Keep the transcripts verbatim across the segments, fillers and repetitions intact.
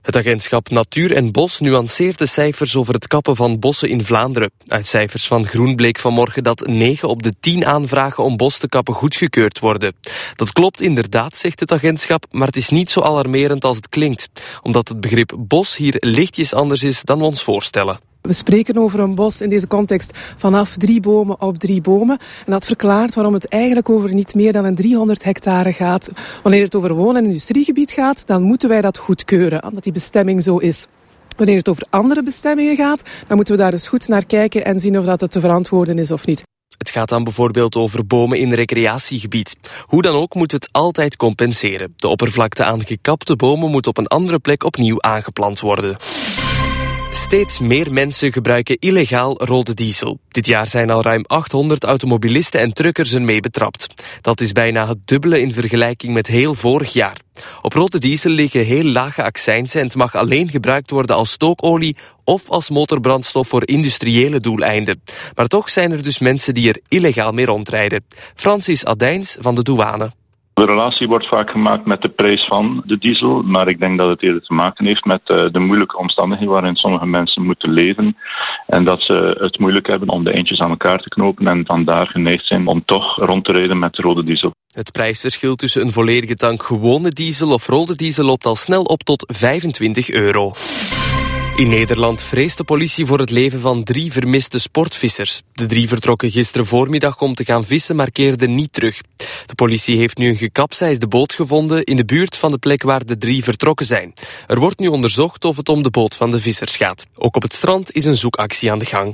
Het agentschap Natuur en Bos nuanceert de cijfers over het kappen van bossen in Vlaanderen. Uit cijfers van Groen bleek vanmorgen dat negen op de tien aanvragen om bos te kappen goedgekeurd worden. Dat klopt inderdaad, zegt het agentschap, maar het is niet zo alarmerend als het klinkt. Omdat het begrip bos hier lichtjes anders is dan we ons voorstellen. We spreken over een bos in deze context vanaf drie bomen op drie bomen. En dat verklaart waarom het eigenlijk over niet meer dan een driehonderd hectare gaat. Wanneer het over woon- en industriegebied gaat, dan moeten wij dat goedkeuren, omdat die bestemming zo is. Wanneer het over andere bestemmingen gaat, dan moeten we daar eens goed naar kijken en zien of dat het te verantwoorden is of niet. Het gaat dan bijvoorbeeld over bomen in recreatiegebied. Hoe dan ook moet het altijd compenseren. De oppervlakte aan gekapte bomen moet op een andere plek opnieuw aangeplant worden. Steeds meer mensen gebruiken illegaal rode diesel. Dit jaar zijn al ruim achthonderd automobilisten en truckers ermee betrapt. Dat is bijna het dubbele in vergelijking met heel vorig jaar. Op rode diesel liggen heel lage accijnzen en het mag alleen gebruikt worden als stookolie of als motorbrandstof voor industriële doeleinden. Maar toch zijn er dus mensen die er illegaal mee rondrijden. Francis Adijns van de douane. De relatie wordt vaak gemaakt met de prijs van de diesel, maar ik denk dat het eerder te maken heeft met de moeilijke omstandigheden waarin sommige mensen moeten leven en dat ze het moeilijk hebben om de eindjes aan elkaar te knopen en vandaar geneigd zijn om toch rond te rijden met rode diesel. Het prijsverschil tussen een volledige tank gewone diesel of rode diesel loopt al snel op tot vijfentwintig euro. In Nederland vreest de politie voor het leven van drie vermiste sportvissers. De drie vertrokken gisteren voormiddag om te gaan vissen, maar keerden niet terug. De politie heeft nu een gekapseisde boot gevonden in de buurt van de plek waar de drie vertrokken zijn. Er wordt nu onderzocht of het om de boot van de vissers gaat. Ook op het strand is een zoekactie aan de gang.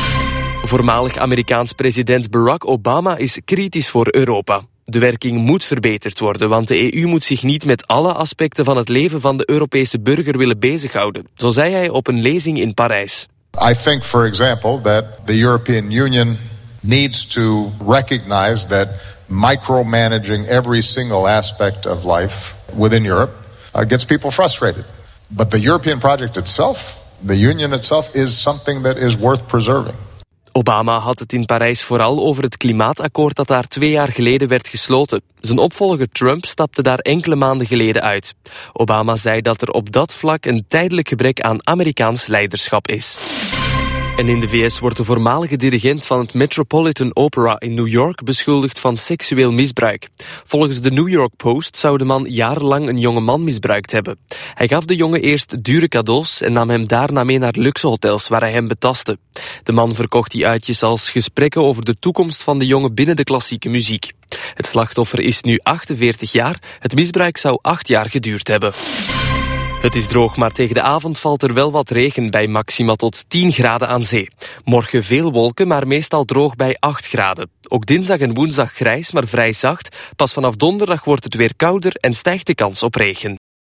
Voormalig Amerikaans president Barack Obama is kritisch voor Europa. De werking moet verbeterd worden, want de E U moet zich niet met alle aspecten van het leven van de Europese burger willen bezighouden. Zo zei hij op een lezing in Parijs. I think, for example, that the European Union needs to recognize that micromanaging every single aspect of life within Europe uh, gets people frustrated. But the European project itself, the Union itself, is something that is worth preserving. Obama had het in Parijs vooral over het klimaatakkoord dat daar twee jaar geleden werd gesloten. Zijn opvolger Trump stapte daar enkele maanden geleden uit. Obama zei dat er op dat vlak een tijdelijk gebrek aan Amerikaans leiderschap is. En in de V S wordt de voormalige dirigent van het Metropolitan Opera in New York beschuldigd van seksueel misbruik. Volgens de New York Post zou de man jarenlang een jonge man misbruikt hebben. Hij gaf de jongen eerst dure cadeaus en nam hem daarna mee naar luxe hotels waar hij hem betastte. De man verkocht die uitjes als gesprekken over de toekomst van de jongen binnen de klassieke muziek. Het slachtoffer is nu achtenveertig jaar. Het misbruik zou acht jaar geduurd hebben. Het is droog, maar tegen de avond valt er wel wat regen bij maxima tot tien graden aan zee. Morgen veel wolken, maar meestal droog bij acht graden. Ook dinsdag en woensdag grijs, maar vrij zacht. Pas vanaf donderdag wordt het weer kouder en stijgt de kans op regen.